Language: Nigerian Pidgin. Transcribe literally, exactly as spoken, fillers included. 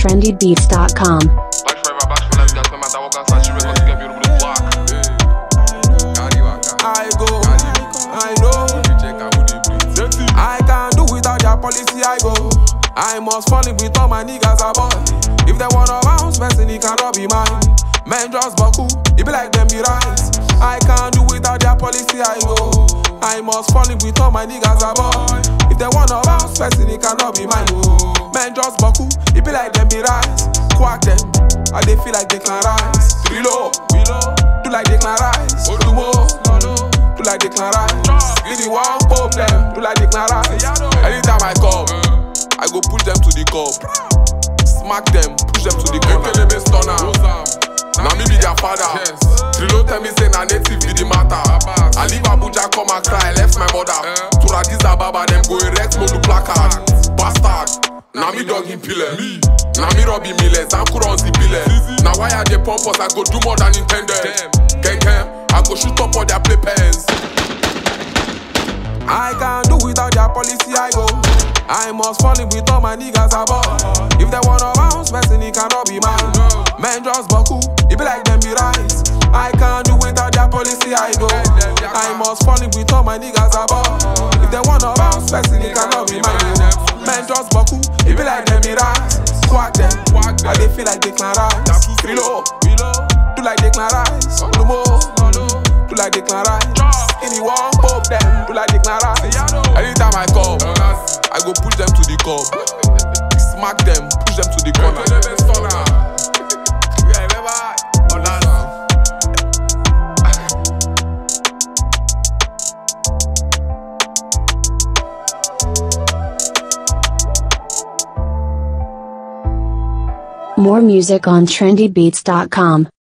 trendy beats dot com. I go, I know. I can't do without their policy, I go. I must fall in with all my niggas above. If they wanna bounce, person, it cannot be mine. Men just buckle, it be like them be right. I can't do without their policy, I go. I must fall in with all my niggas above. If they wanna bounce, person, it cannot be mine. Men just buckle, it be like them be right. Quack them, and they feel like they can rise. Reload, do like they can rise. Do more, do like they can rise. Give the one pop them, do like they can rise. Anytime I come, I go push them to the cup. Smack them, push them to the corner. Now me be their father. Trilo tell me say na native be the matter. I leave Abuja come and cry, left my mother. To Addis Ababa them go erect modu placard. Bastard, now me dog in pillar. Now me Robbie Millers, I'm Kuron the pillar. Now why are they pump us? I go do more than intended. Ken Ken, I go shoot up all their play pens. I can't do without their policy, I go. I must fall in with all my niggas above. If they wanna bounce, person, it cannot be mine. Men just buckle, it be like them be right. I can't do without their policy, I go. I must fall in with all my niggas above. If they wanna bounce, person, it cannot be mine. Men just buckle, it be like them be right. Quack them, and they feel like they can rise. Reload, do like they can rise. Do more, do like they can rise. Any one pop them, do like they can rise. Anytime I come, I go push them to the cup. Smack them, push them to the corner. More music on trendy beats dot com.